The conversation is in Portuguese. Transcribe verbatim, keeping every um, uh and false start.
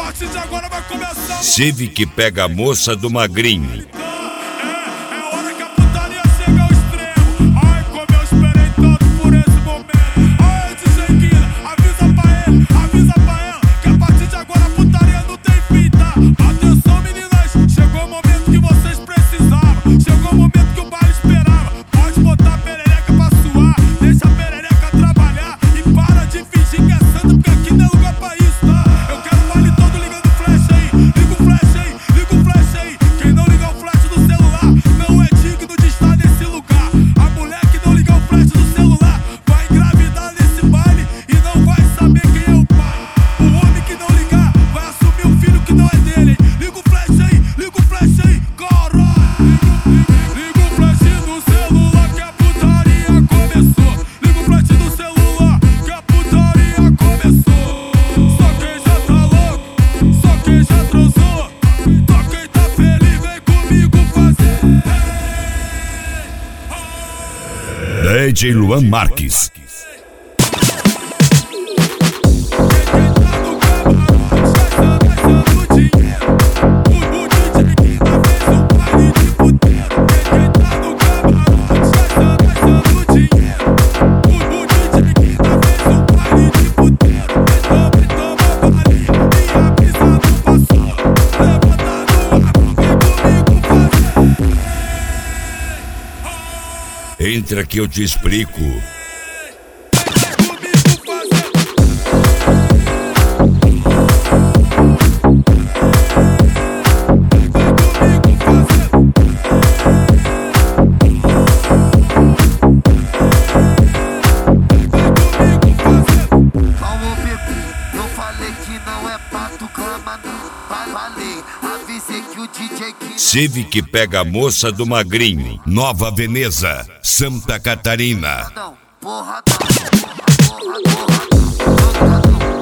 partir de agora vai começar. Civic pega a moça do magrinho. D J Luan Marques. Entra que eu te explico. Civic pega a moça do magrinho. Nova Veneza, Santa Catarina. Porra, porra, porra, porra, porra.